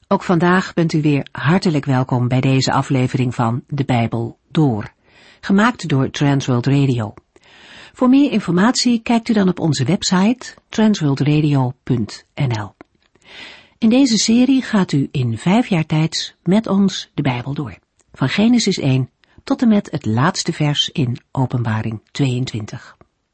Ook vandaag bent u weer hartelijk welkom bij deze aflevering van De Bijbel Door, gemaakt door Transworld Radio. Voor meer informatie kijkt u dan op onze website transworldradio.nl. In deze serie gaat u in 5 jaar tijd met ons de Bijbel door, van Genesis 1 tot en met het laatste vers in Openbaring 22.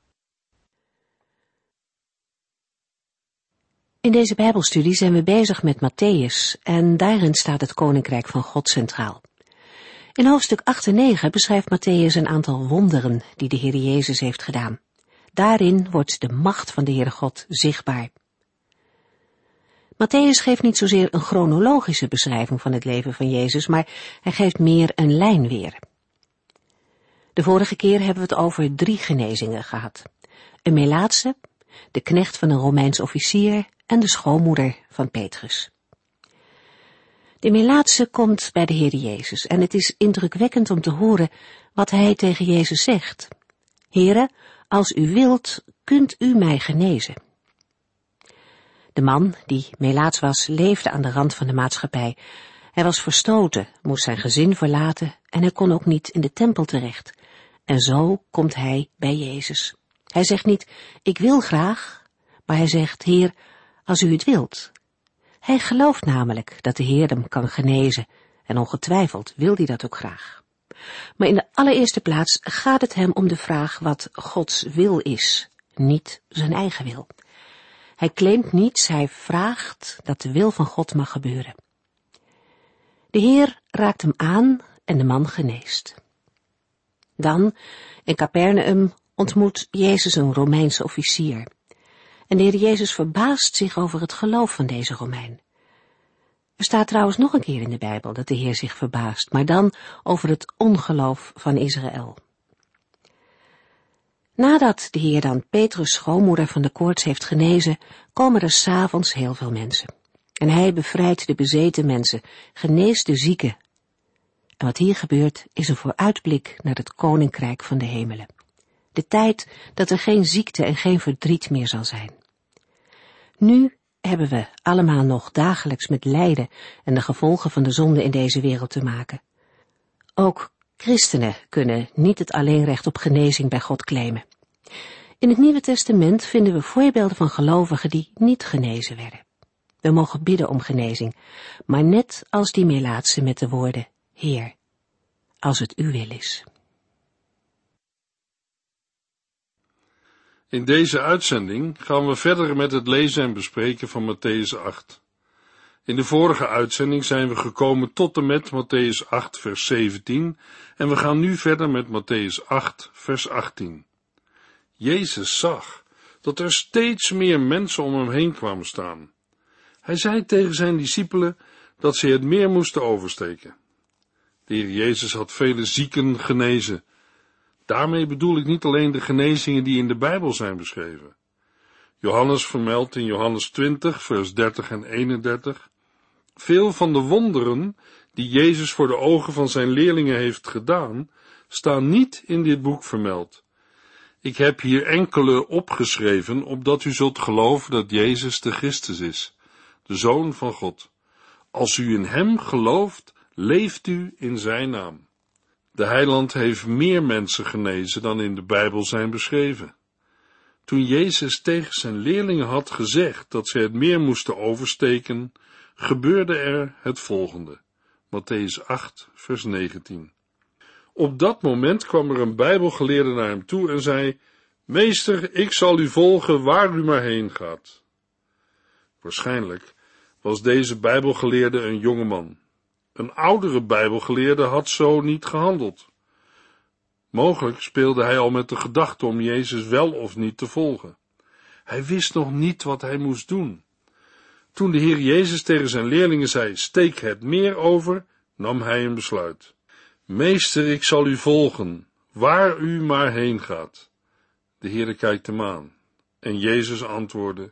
In deze Bijbelstudie zijn we bezig met Mattheüs en daarin staat het Koninkrijk van God centraal. In hoofdstuk 8 en 9 beschrijft Mattheüs een aantal wonderen die de Heer Jezus heeft gedaan. Daarin wordt de macht van de Heere God zichtbaar. Mattheüs geeft niet zozeer een chronologische beschrijving van het leven van Jezus, maar hij geeft meer een lijn weer. De vorige keer hebben we het over 3 genezingen gehad. Een Melaatse, de knecht van een Romeins officier en de schoonmoeder van Petrus. De Melaatse komt bij de Heer Jezus en het is indrukwekkend om te horen wat hij tegen Jezus zegt. Heere, als u wilt, kunt u mij genezen. De man, die Melaats was, leefde aan de rand van de maatschappij. Hij was verstoten, moest zijn gezin verlaten en hij kon ook niet in de tempel terecht. En zo komt hij bij Jezus. Hij zegt niet, ik wil graag, maar hij zegt, Heer, als u het wilt. Hij gelooft namelijk dat de Heer hem kan genezen en ongetwijfeld wil hij dat ook graag. Maar in de allereerste plaats gaat het hem om de vraag wat Gods wil is, niet zijn eigen wil. Hij claimt niets, hij vraagt dat de wil van God mag gebeuren. De Heer raakt hem aan en de man geneest. Dan, in Capernaum, ontmoet Jezus een Romeinse officier. En de Heer Jezus verbaast zich over het geloof van deze Romein. Er staat trouwens nog een keer in de Bijbel dat de Heer zich verbaast, maar dan over het ongeloof van Israël. Nadat de Heer dan Petrus' schoonmoeder van de koorts heeft genezen, komen er 's avonds heel veel mensen. En hij bevrijdt de bezeten mensen, geneest de zieken. En wat hier gebeurt is een vooruitblik naar het Koninkrijk van de hemelen. De tijd dat er geen ziekte en geen verdriet meer zal zijn. Nu hebben we allemaal nog dagelijks met lijden en de gevolgen van de zonde in deze wereld te maken. Ook christenen kunnen niet het alleenrecht op genezing bij God claimen. In het Nieuwe Testament vinden we voorbeelden van gelovigen die niet genezen werden. We mogen bidden om genezing, maar net als die Melaatse met de woorden, Heer, als het uw wil is. In deze uitzending gaan we verder met het lezen en bespreken van Mattheüs 8. In de vorige uitzending zijn we gekomen tot en met Mattheüs 8 vers 17 en we gaan nu verder met Mattheüs 8 vers 18. Jezus zag dat er steeds meer mensen om hem heen kwamen staan. Hij zei tegen zijn discipelen dat ze het meer moesten oversteken. De Heer Jezus had vele zieken genezen. Daarmee bedoel ik niet alleen de genezingen die in de Bijbel zijn beschreven. Johannes vermeldt in Johannes 20, vers 30 en 31, veel van de wonderen die Jezus voor de ogen van zijn leerlingen heeft gedaan, staan niet in dit boek vermeld. Ik heb hier enkele opgeschreven, opdat u zult geloven dat Jezus de Christus is, de Zoon van God. Als u in hem gelooft, leeft u in zijn naam. De Heiland heeft meer mensen genezen dan in de Bijbel zijn beschreven. Toen Jezus tegen zijn leerlingen had gezegd dat ze het meer moesten oversteken, gebeurde er het volgende. Mattheüs 8, vers 19. Op dat moment kwam er een Bijbelgeleerde naar hem toe en zei, Meester, ik zal u volgen waar u maar heen gaat. Waarschijnlijk was deze Bijbelgeleerde een jonge man. Een oudere Bijbelgeleerde had zo niet gehandeld. Mogelijk speelde hij al met de gedachte om Jezus wel of niet te volgen. Hij wist nog niet wat hij moest doen. Toen de Heer Jezus tegen zijn leerlingen zei, steek het meer over, nam hij een besluit. Meester, ik zal u volgen, waar u maar heen gaat. De Heer kijkt hem aan. En Jezus antwoordde,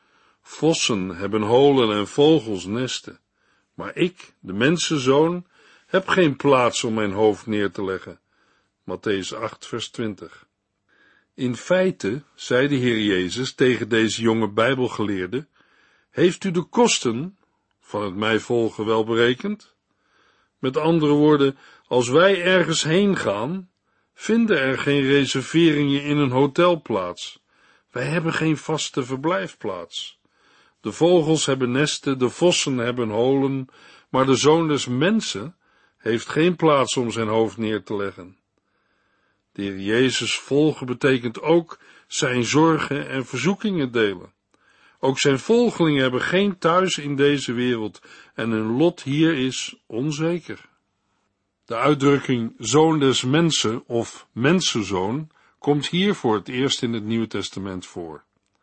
vossen hebben holen en vogels nesten. Maar ik, de mensenzoon, heb geen plaats om mijn hoofd neer te leggen. Mattheüs 8, vers 20. In feite, zei de Heer Jezus tegen deze jonge Bijbelgeleerde, heeft u de kosten van het mij volgen wel berekend? Met andere woorden, als wij ergens heen gaan, vinden er geen reserveringen in een hotel plaats. Wij hebben geen vaste verblijfplaats. De vogels hebben nesten, de vossen hebben holen, maar de Zoon des Mensen heeft geen plaats om zijn hoofd neer te leggen. De Heer Jezus volgen betekent ook zijn zorgen en verzoekingen delen. Ook zijn volgelingen hebben geen thuis in deze wereld en hun lot hier is onzeker. De uitdrukking Zoon des Mensen of Mensenzoon komt hier voor het eerst in het Nieuwe Testament voor.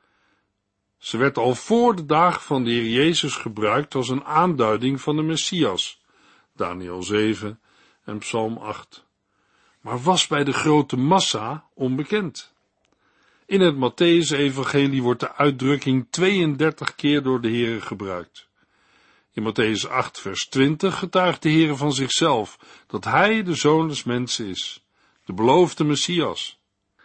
Ze werd al voor de dagen van de Heer Jezus gebruikt als een aanduiding van de Messias, Daniël 7 en Psalm 8, maar was bij de grote massa onbekend. In het Mattheüs-evangelie wordt de uitdrukking 32 keer door de Heere gebruikt. In Mattheüs 8 vers 20 getuigt de Heere van zichzelf dat hij de Zoon des Mensen is, de beloofde Messias.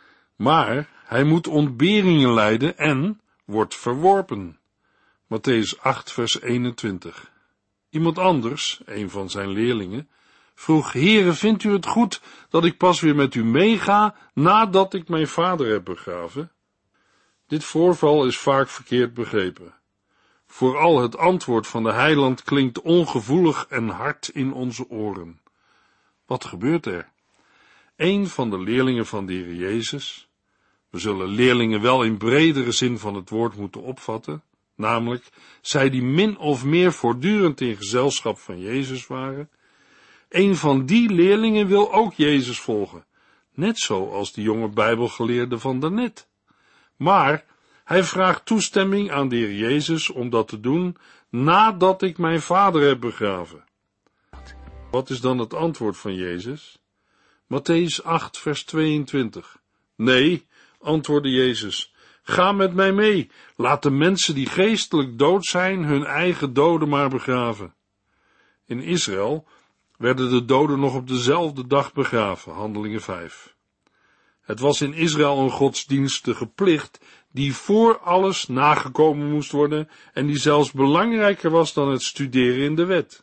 Maar hij moet ontberingen lijden en wordt verworpen. Mattheüs 8 vers 21. Iemand anders, een van zijn leerlingen, vroeg: Heere, vindt u het goed dat ik pas weer met u meega nadat ik mijn vader heb begraven? Dit voorval is vaak verkeerd begrepen. Vooral het antwoord van de heiland klinkt ongevoelig en hard in onze oren. Wat gebeurt er? Een van de leerlingen van de Heer Jezus, we zullen leerlingen wel in bredere zin van het woord moeten opvatten, namelijk zij die min of meer voortdurend in gezelschap van Jezus waren, een van die leerlingen wil ook Jezus volgen, net zoals de jonge Bijbelgeleerde van daarnet. Maar hij vraagt toestemming aan de Heer Jezus om dat te doen nadat ik mijn vader heb begraven. Wat is dan het antwoord van Jezus? Mattheüs 8 vers 22. Nee, antwoordde Jezus, ga met mij mee, laat de mensen die geestelijk dood zijn hun eigen doden maar begraven. In Israël werden de doden nog op dezelfde dag begraven, Handelingen 5. Het was in Israël een godsdienstige plicht die voor alles nagekomen moest worden en die zelfs belangrijker was dan het studeren in de wet.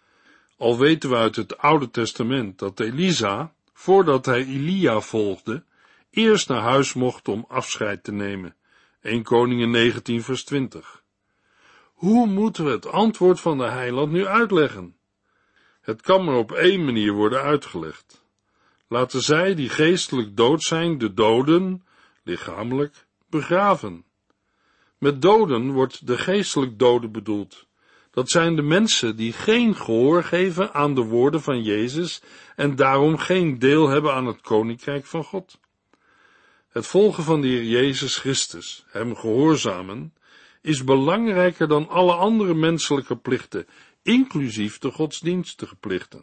Al weten we uit het Oude Testament dat Elisa, voordat hij Elia volgde, eerst naar huis mocht om afscheid te nemen. 1 Koningen 19 vers 20. Hoe moeten we het antwoord van de heiland nu uitleggen? Het kan maar op één manier worden uitgelegd. Laten zij die geestelijk dood zijn, de doden, lichamelijk, begraven. Met doden wordt de geestelijk doden bedoeld. Dat zijn de mensen die geen gehoor geven aan de woorden van Jezus en daarom geen deel hebben aan het koninkrijk van God. Het volgen van de Heer Jezus Christus, hem gehoorzamen, is belangrijker dan alle andere menselijke plichten, inclusief de godsdienstige plichten.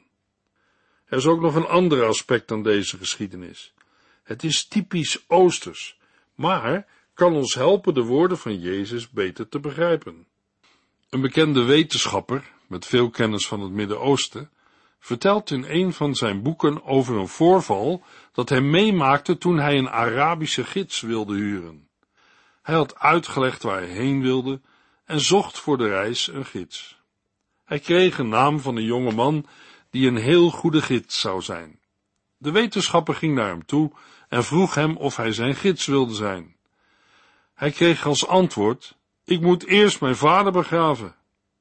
Er is ook nog een ander aspect aan deze geschiedenis. Het is typisch Oosters, maar kan ons helpen de woorden van Jezus beter te begrijpen. Een bekende wetenschapper, met veel kennis van het Midden-Oosten, vertelt in een van zijn boeken over een voorval dat hij meemaakte toen hij een Arabische gids wilde huren. Hij had uitgelegd waar hij heen wilde en zocht voor de reis een gids. Hij kreeg een naam van een jonge man die een heel goede gids zou zijn. De wetenschapper ging naar hem toe en vroeg hem of hij zijn gids wilde zijn. Hij kreeg als antwoord: ik moet eerst mijn vader begraven.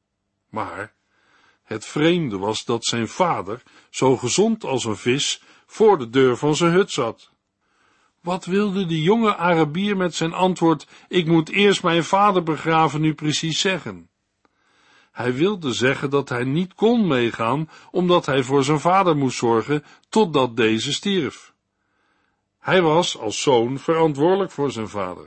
Maar het vreemde was dat zijn vader, zo gezond als een vis, voor de deur van zijn hut zat. Wat wilde die jonge Arabier met zijn antwoord: ik moet eerst mijn vader begraven, nu precies zeggen? Hij wilde zeggen dat hij niet kon meegaan, omdat hij voor zijn vader moest zorgen, totdat deze stierf. Hij was als zoon verantwoordelijk voor zijn vader.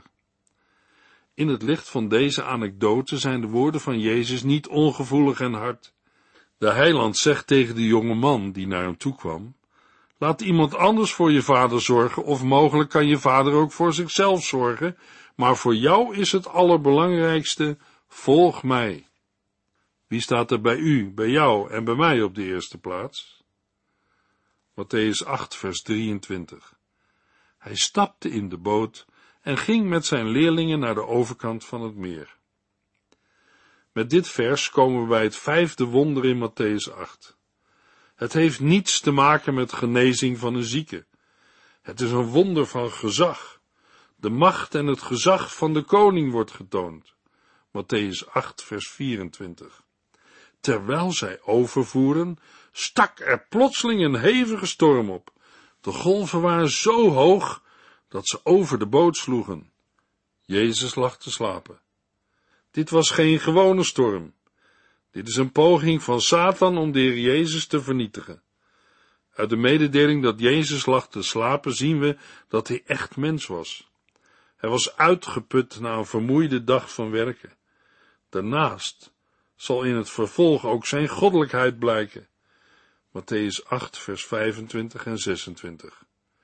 In het licht van deze anekdote zijn de woorden van Jezus niet ongevoelig en hard. De heiland zegt tegen de jonge man die naar hem toe kwam: laat iemand anders voor je vader zorgen, of mogelijk kan je vader ook voor zichzelf zorgen, maar voor jou is het allerbelangrijkste: volg mij. Wie staat er bij u, bij jou en bij mij op de eerste plaats? Mattheüs 8 vers 23. Hij stapte in de boot en ging met zijn leerlingen naar de overkant van het meer. Met dit vers komen we bij het 5e wonder in Mattheüs 8. Het heeft niets te maken met genezing van een zieke. Het is een wonder van gezag. De macht en het gezag van de koning wordt getoond. Mattheüs 8, vers 24. Terwijl zij overvoeren, stak er plotseling een hevige storm op. De golven waren zo hoog dat ze over de boot sloegen. Jezus lag te slapen. Dit was geen gewone storm. Dit is een poging van Satan om de Heer Jezus te vernietigen. Uit de mededeling dat Jezus lag te slapen zien we dat hij echt mens was. Hij was uitgeput na een vermoeide dag van werken. Daarnaast zal in het vervolg ook zijn goddelijkheid blijken. Mattheüs 8, vers 25 en 26.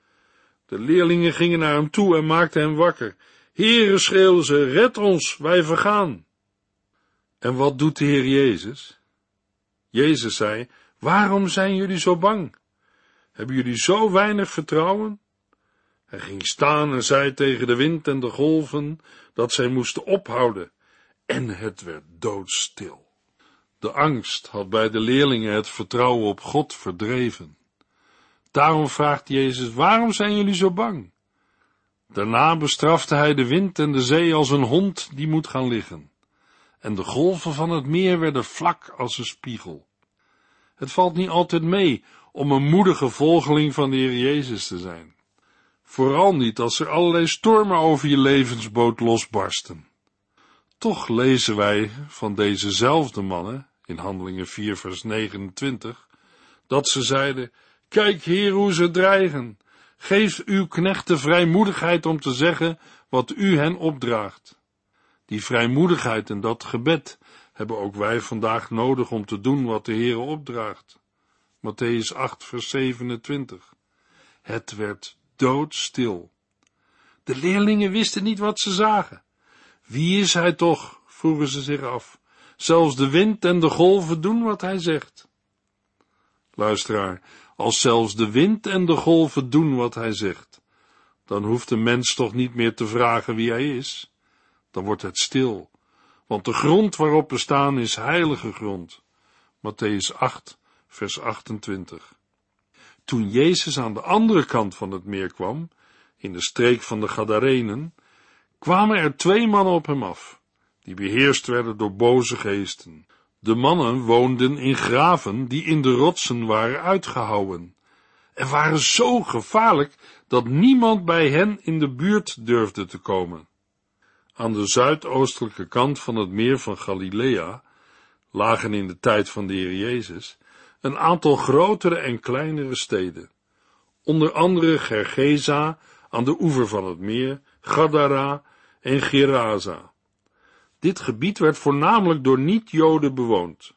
De leerlingen gingen naar hem toe en maakten hem wakker. Heere, schreeuwden ze, red ons, wij vergaan. En wat doet de Heer Jezus? Jezus zei, waarom zijn jullie zo bang? Hebben jullie zo weinig vertrouwen? Hij ging staan en zei tegen de wind en de golven dat zij moesten ophouden. En het werd doodstil. De angst had bij de leerlingen het vertrouwen op God verdreven. Daarom vraagt Jezus, waarom zijn jullie zo bang? Daarna bestrafte hij de wind en de zee als een hond die moet gaan liggen. En de golven van het meer werden vlak als een spiegel. Het valt niet altijd mee om een moedige volgeling van de Heer Jezus te zijn. Vooral niet als er allerlei stormen over je levensboot losbarsten. Toch lezen wij van dezezelfde mannen, in Handelingen 4 vers 29, dat ze zeiden, kijk Heer hoe ze dreigen, geef uw knechten vrijmoedigheid om te zeggen wat u hen opdraagt. Die vrijmoedigheid en dat gebed hebben ook wij vandaag nodig om te doen wat de Heer opdraagt. Mattheüs 8 vers 27. Het werd doodstil. De leerlingen wisten niet wat ze zagen. Wie is hij toch, vroegen ze zich af. Zelfs de wind en de golven doen wat hij zegt. Luisteraar, als zelfs de wind en de golven doen wat hij zegt, dan hoeft de mens toch niet meer te vragen wie hij is. Dan wordt het stil, want de grond waarop we staan is heilige grond. Mattheüs 8, vers 28. Toen Jezus aan de andere kant van het meer kwam, in de streek van de Gadarenen, kwamen er 2 mannen op hem af, die beheerst werden door boze geesten. De mannen woonden in graven die in de rotsen waren uitgehouwen, en waren zo gevaarlijk dat niemand bij hen in de buurt durfde te komen. Aan de zuidoostelijke kant van het meer van Galilea lagen in de tijd van de Heer Jezus een aantal grotere en kleinere steden, onder andere Gergesa aan de oever van het meer, Gadara en Gerasa. Dit gebied werd voornamelijk door niet-Joden bewoond.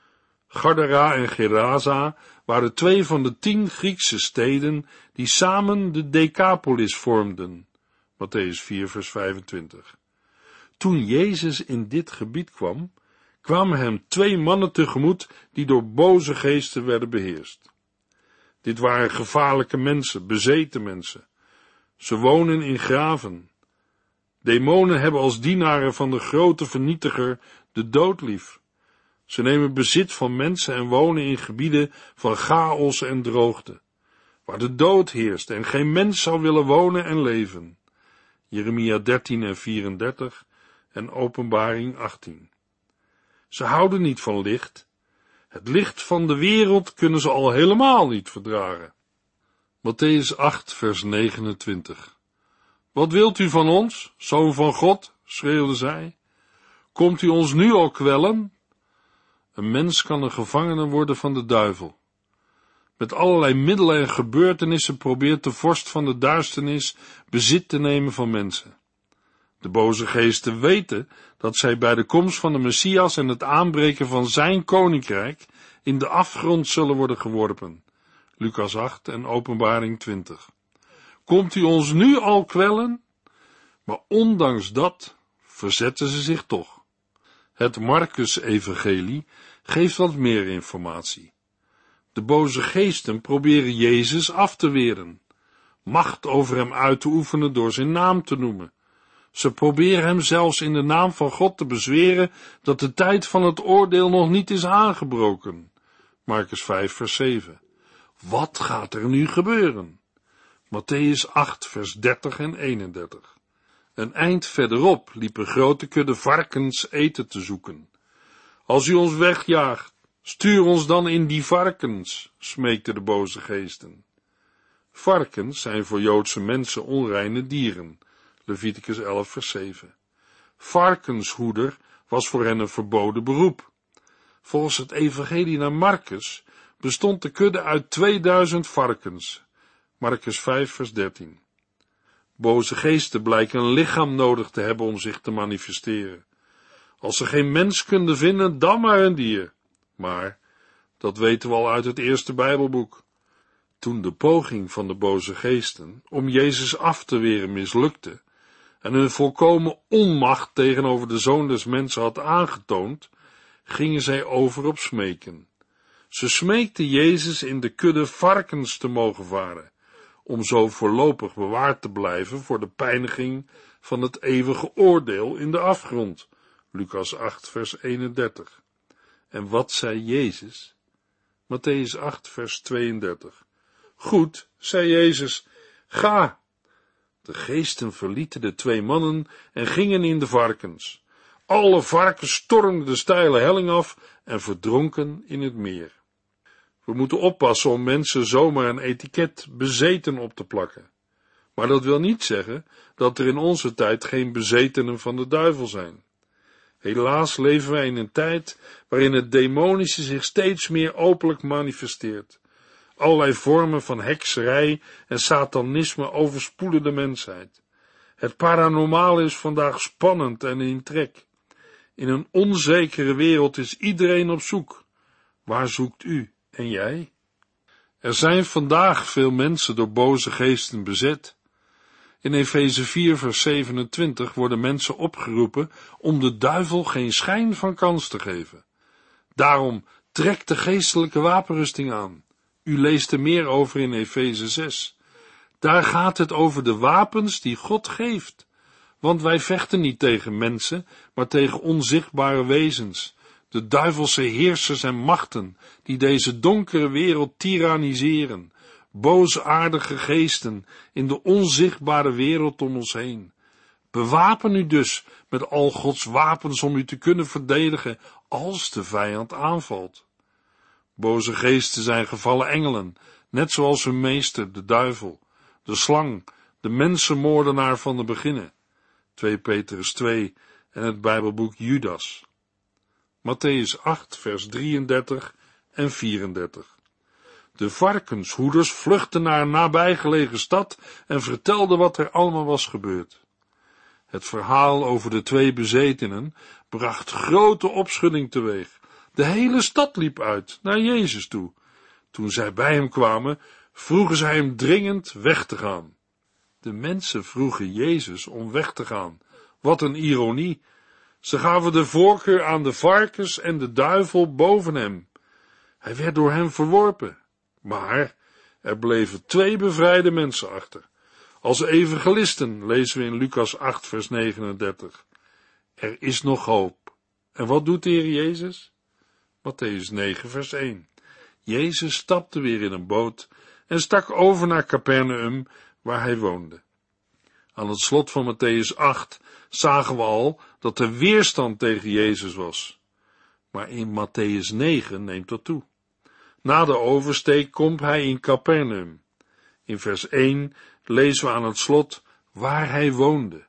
Gadara en Gerasa waren 2 van de 10 Griekse steden die samen de Decapolis vormden. Mattheüs 4 vers 25. Toen Jezus in dit gebied kwam, kwamen hem 2 mannen tegemoet die door boze geesten werden beheerst. Dit waren gevaarlijke mensen, bezeten mensen. Ze wonen in graven. Demonen hebben als dienaren van de grote vernietiger de dood lief. Ze nemen bezit van mensen en wonen in gebieden van chaos en droogte, waar de dood heerst en geen mens zal willen wonen en leven. Jeremia 13 en 34 en Openbaring 18. Ze houden niet van licht. Het licht van de wereld kunnen ze al helemaal niet verdragen. Mattheüs 8 vers 29. Wat wilt u van ons, zoon van God? Schreeuwde zij. Komt u ons nu al kwellen? Een mens kan een gevangene worden van de duivel. Met allerlei middelen en gebeurtenissen probeert de vorst van de duisternis bezit te nemen van mensen. De boze geesten weten dat zij bij de komst van de Messias en het aanbreken van zijn koninkrijk in de afgrond zullen worden geworpen. Lucas 8 en Openbaring 20. Komt u ons nu al kwellen? Maar ondanks dat verzetten ze zich toch. Het Markus-evangelie geeft wat meer informatie. De boze geesten proberen Jezus af te weren, macht over hem uit te oefenen door zijn naam te noemen. Ze proberen hem zelfs in de naam van God te bezweren dat de tijd van het oordeel nog niet is aangebroken. Markus 5 vers 7. Wat gaat er nu gebeuren? Mattheüs 8 vers 30 en 31. Een eind verderop liep een grote kudde varkens eten te zoeken. Als u ons wegjaagt, stuur ons dan in die varkens, smeekten de boze geesten. Varkens zijn voor Joodse mensen onreine dieren. Leviticus 11 vers 7. Varkenshoeder was voor hen een verboden beroep. Volgens het evangelie naar Markus bestond de kudde uit 2000 varkens. Markus 5 vers 13. Boze geesten blijken een lichaam nodig te hebben om zich te manifesteren. Als ze geen mens kunnen vinden, dan maar een dier. Maar, dat weten we al uit het eerste Bijbelboek. Toen de poging van de boze geesten om Jezus af te weren mislukte en hun volkomen onmacht tegenover de Zoon des Mensen had aangetoond, gingen zij over op smeken. Ze smeekten Jezus in de kudde varkens te mogen varen, om zo voorlopig bewaard te blijven voor de pijniging van het eeuwige oordeel in de afgrond. Lucas 8 vers 31. En wat zei Jezus? Mattheüs 8 vers 32. Goed, zei Jezus, ga. De geesten verlieten de twee mannen en gingen in de varkens. Alle varkens stormden de steile helling af en verdronken in het meer. We moeten oppassen om mensen zomaar een etiket bezeten op te plakken. Maar dat wil niet zeggen dat er in onze tijd geen bezetenen van de duivel zijn. Helaas leven wij in een tijd waarin het demonische zich steeds meer openlijk manifesteert. Allerlei vormen van hekserij en satanisme overspoelen de mensheid. Het paranormale is vandaag spannend en in trek. In een onzekere wereld is iedereen op zoek. Waar zoekt u en jij? Er zijn vandaag veel mensen door boze geesten bezet. In Efeze 4 vers 27 worden mensen opgeroepen om de duivel geen schijn van kans te geven. Daarom trek de geestelijke wapenrusting aan. U leest er meer over in Efeze 6. Daar gaat het over de wapens die God geeft. Want wij vechten niet tegen mensen, maar tegen onzichtbare wezens, de duivelse heersers en machten, die deze donkere wereld tiranniseren, boosaardige geesten in de onzichtbare wereld om ons heen. Bewapen u dus met al Gods wapens om u te kunnen verdedigen als de vijand aanvalt. Boze geesten zijn gevallen engelen, net zoals hun meester, de duivel, de slang, de mensenmoordenaar van de beginnen. 2 Petrus 2 en het Bijbelboek Judas. Mattheüs 8 vers 33 en 34. De varkenshoeders vluchtten naar een nabijgelegen stad en vertelden wat er allemaal was gebeurd. Het verhaal over de twee bezetenen bracht grote opschudding teweeg. De hele stad liep uit naar Jezus toe. Toen zij bij hem kwamen, vroegen zij hem dringend weg te gaan. De mensen vroegen Jezus om weg te gaan. Wat een ironie. Ze gaven de voorkeur aan de varkens en de duivel boven hem. Hij werd door hen verworpen. Maar er bleven twee bevrijde mensen achter. Als evangelisten lezen we in Lucas 8 vers 39. Er is nog hoop. En wat doet de Heer Jezus? Mattheüs 9 vers 1. Jezus stapte weer in een boot en stak over naar Capernaum, waar hij woonde. Aan het slot van Mattheüs 8 zagen we al dat er weerstand tegen Jezus was. Maar in Mattheüs 9 neemt dat toe. Na de oversteek komt hij in Capernaum. In vers 1 lezen we aan het slot waar hij woonde.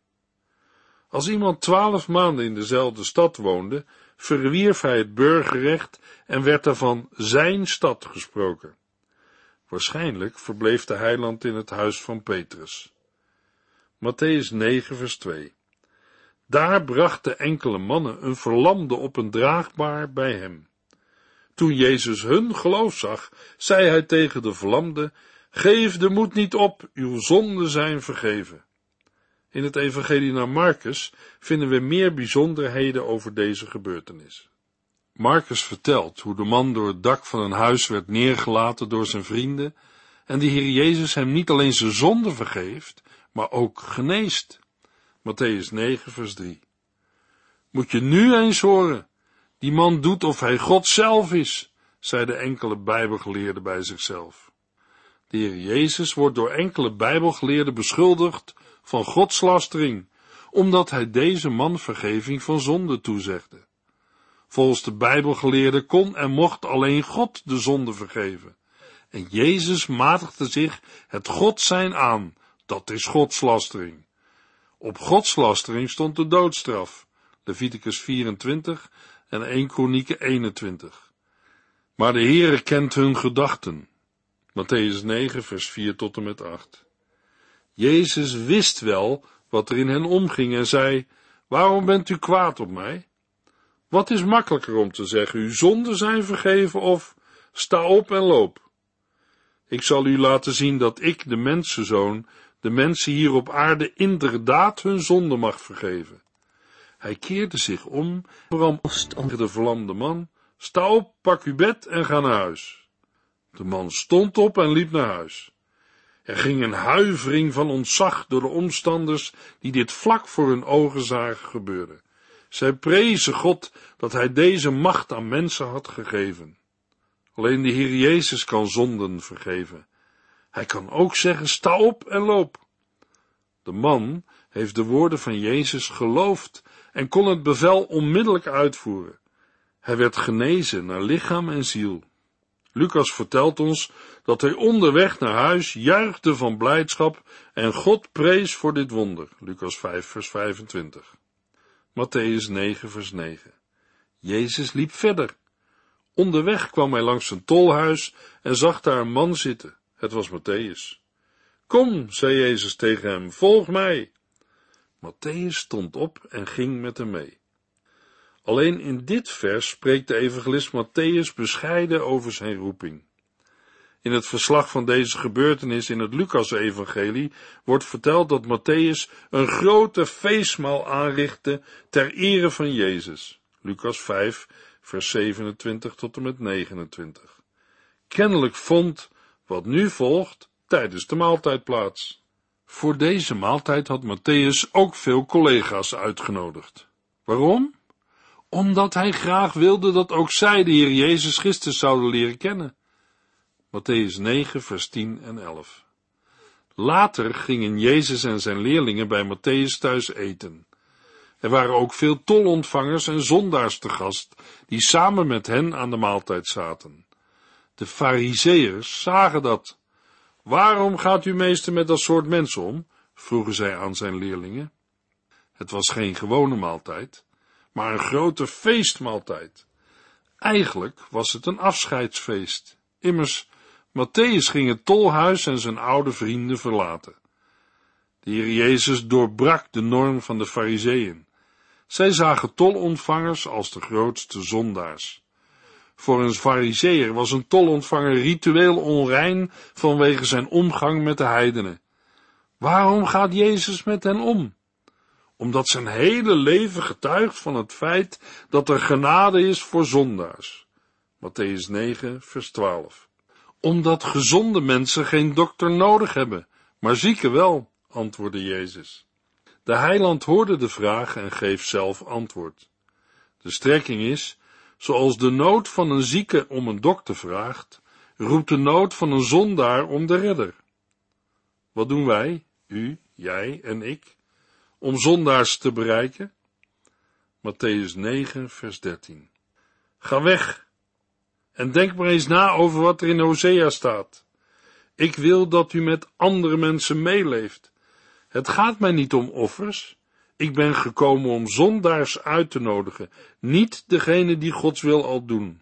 Als iemand 12 maanden in dezelfde stad woonde, verwierf hij het burgerrecht en werd daarvan zijn stad gesproken. Waarschijnlijk verbleef de heiland in het huis van Petrus. Mattheüs 9 vers 2. Daar brachten enkele mannen een verlamde op een draagbaar bij hem. Toen Jezus hun geloof zag, zei hij tegen de verlamde: geef de moed niet op, uw zonden zijn vergeven. In het evangelie naar Markus vinden we meer bijzonderheden over deze gebeurtenis. Markus vertelt hoe de man door het dak van een huis werd neergelaten door zijn vrienden en de Heer Jezus hem niet alleen zijn zonde vergeeft, maar ook geneest. Mattheüs 9, vers 3. Moet je nu eens horen, die man doet of hij God zelf is, zeiden enkele bijbelgeleerden bij zichzelf. De Heer Jezus wordt door enkele bijbelgeleerden beschuldigd van godslastering, omdat hij deze man vergeving van zonde toezegde. Volgens de bijbelgeleerden kon en mocht alleen God de zonde vergeven. En Jezus matigde zich het God zijn aan, dat is godslastering. Op godslastering stond de doodstraf, Leviticus 24 en 1 Kronieken 21. Maar de Heere kent hun gedachten. Mattheüs 9, vers 4 tot en met 8. Jezus wist wel wat er in hen omging en zei, waarom bent u kwaad op mij? Wat is makkelijker om te zeggen, uw zonden zijn vergeven of sta op en loop? Ik zal u laten zien dat ik, de mensenzoon, de mensen hier op aarde inderdaad hun zonde mag vergeven. Hij keerde zich om tegen de verlamde man, sta op, pak uw bed en ga naar huis. De man stond op en liep naar huis. Er ging een huivering van ontzag door de omstanders die dit vlak voor hun ogen zagen gebeuren. Zij prezen God dat hij deze macht aan mensen had gegeven. Alleen de Heer Jezus kan zonden vergeven. Hij kan ook zeggen, sta op en loop. De man heeft de woorden van Jezus geloofd en kon het bevel onmiddellijk uitvoeren. Hij werd genezen naar lichaam en ziel. Lucas vertelt ons dat hij onderweg naar huis juichte van blijdschap en God prees voor dit wonder. Lucas 5, vers 25. Mattheüs 9, vers 9. Jezus liep verder. Onderweg kwam hij langs een tolhuis en zag daar een man zitten. Het was Mattheüs. Kom, zei Jezus tegen hem, volg mij. Mattheüs stond op en ging met hem mee. Alleen in dit vers spreekt de evangelist Mattheüs bescheiden over zijn roeping. In het verslag van deze gebeurtenis in het Lucas-evangelie wordt verteld dat Mattheüs een grote feestmaal aanrichtte ter ere van Jezus. Lucas 5, vers 27 tot en met 29. Kennelijk vond wat nu volgt tijdens de maaltijd plaats. Voor deze maaltijd had Mattheüs ook veel collega's uitgenodigd. Waarom? Omdat hij graag wilde dat ook zij de Heer Jezus Christus zouden leren kennen. Mattheüs 9, vers 10 en 11. Later gingen Jezus en zijn leerlingen bij Mattheüs thuis eten. Er waren ook veel tolontvangers en zondaars te gast, die samen met hen aan de maaltijd zaten. De Farizeeërs zagen dat. Waarom gaat u meester met dat soort mensen om? Vroegen zij aan zijn leerlingen. Het was geen gewone maaltijd, maar een grote feestmaaltijd. Eigenlijk was het een afscheidsfeest. Immers, Mattheüs ging het tolhuis en zijn oude vrienden verlaten. De Heer Jezus doorbrak de norm van de Farizeeën. Zij zagen tolontvangers als de grootste zondaars. Voor een Farizeeër was een tolontvanger ritueel onrein vanwege zijn omgang met de heidenen. Waarom gaat Jezus met hen om? Omdat zijn hele leven getuigt van het feit dat er genade is voor zondaars. Mattheüs 9, vers 12. Omdat gezonde mensen geen dokter nodig hebben, maar zieken wel, antwoordde Jezus. De heiland hoorde de vraag en geeft zelf antwoord. De strekking is, zoals de nood van een zieke om een dokter vraagt, roept de nood van een zondaar om de redder. Wat doen wij, u, jij en ik, om zondaars te bereiken? Mattheüs 9, vers 13. Ga weg en denk maar eens na over wat er in Hosea staat. Ik wil dat u met andere mensen meeleeft. Het gaat mij niet om offers. Ik ben gekomen om zondaars uit te nodigen, niet degene die Gods wil al doen.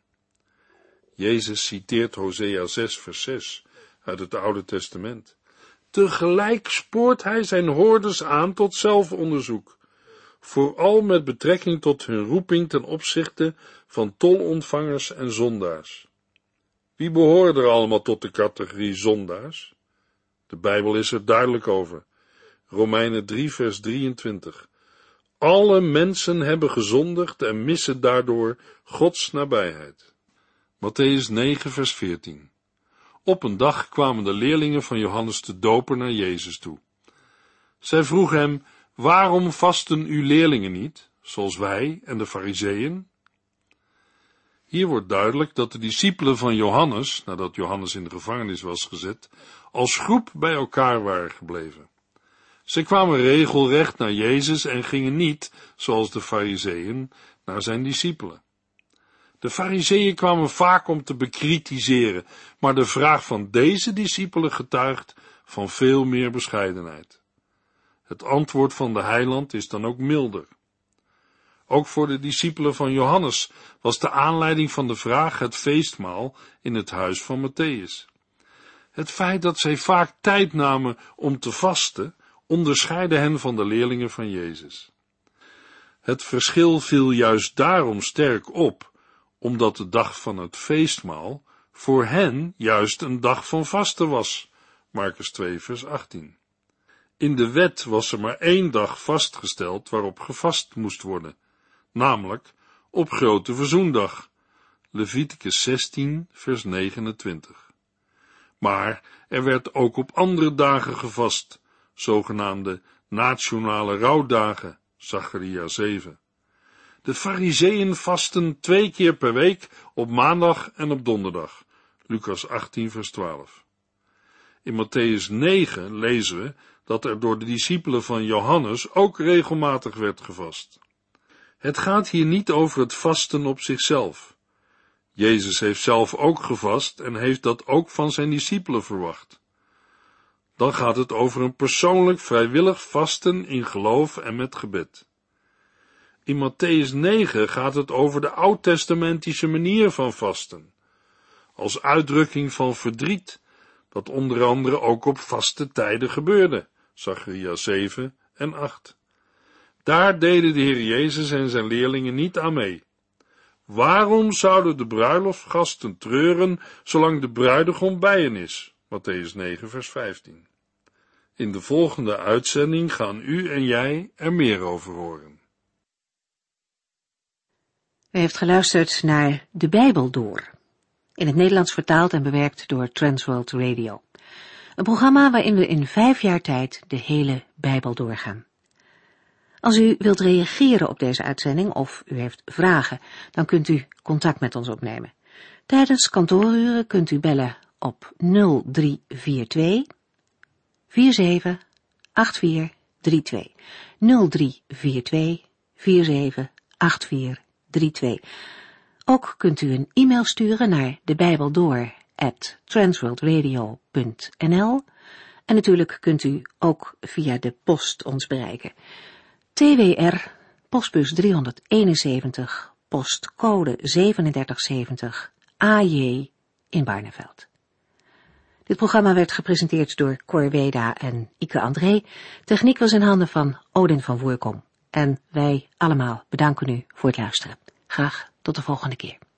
Jezus citeert Hosea 6, vers 6 uit het Oude Testament. Tegelijk spoort hij zijn hoorders aan tot zelfonderzoek, vooral met betrekking tot hun roeping ten opzichte van tolontvangers en zondaars. Wie behoren er allemaal tot de categorie zondaars? De Bijbel is er duidelijk over. Romeinen 3, vers 23. Alle mensen hebben gezondigd en missen daardoor Gods nabijheid. Mattheüs 9, vers 14. Op een dag kwamen de leerlingen van Johannes de Doper naar Jezus toe. Zij vroegen hem, waarom vasten uw leerlingen niet, zoals wij en de Farizeeën? Hier wordt duidelijk dat de discipelen van Johannes, nadat Johannes in de gevangenis was gezet, als groep bij elkaar waren gebleven. Ze kwamen regelrecht naar Jezus en gingen niet, zoals de Farizeeën, naar zijn discipelen. De Farizeeën kwamen vaak om te bekritiseren, maar de vraag van deze discipelen getuigt van veel meer bescheidenheid. Het antwoord van de heiland is dan ook milder. Ook voor de discipelen van Johannes was de aanleiding van de vraag het feestmaal in het huis van Mattheüs. Het feit dat zij vaak tijd namen om te vasten, onderscheidde hen van de leerlingen van Jezus. Het verschil viel juist daarom sterk op, omdat de dag van het feestmaal voor hen juist een dag van vasten was. Markus 2, vers 18. In de wet was er maar 1 dag vastgesteld waarop gevast moest worden, namelijk op Grote Verzoendag, Leviticus 16, vers 29. Maar er werd ook op andere dagen gevast, zogenaamde nationale rouwdagen, Zacharia 7. De Farizeeën vasten 2 keer per week op maandag en op donderdag, Lucas 18, vers 12. In Mattheüs 9 lezen we dat er door de discipelen van Johannes ook regelmatig werd gevast. Het gaat hier niet over het vasten op zichzelf. Jezus heeft zelf ook gevast en heeft dat ook van zijn discipelen verwacht. Dan gaat het over een persoonlijk vrijwillig vasten in geloof en met gebed. In Mattheüs 9 gaat het over de oud-testamentische manier van vasten, als uitdrukking van verdriet, dat onder andere ook op vaste tijden gebeurde, Zacharia 7 en 8. Daar deden de Heer Jezus en zijn leerlingen niet aan mee. Waarom zouden de bruiloftgasten treuren, zolang de bruidegom bij hen is? Mattheüs 9, vers 15. In de volgende uitzending gaan u en jij er meer over horen. U heeft geluisterd naar De Bijbel Door, in het Nederlands vertaald en bewerkt door Transworld Radio. Een programma waarin we in 5 jaar tijd de hele Bijbel doorgaan. Als u wilt reageren op deze uitzending of u heeft vragen, dan kunt u contact met ons opnemen. Tijdens kantooruren kunt u bellen op 0342 478432. 0342 478432. Ook kunt u een e-mail sturen naar debijbeldoor@transworldradio.nl en natuurlijk kunt u ook via de post ons bereiken. TWR, postbus 371, postcode 3770, AJ in Barneveld. Dit programma werd gepresenteerd door Cor Weda en Ike André. Techniek was in handen van Odin van Voerkom. En wij allemaal bedanken u voor het luisteren. Graag tot de volgende keer.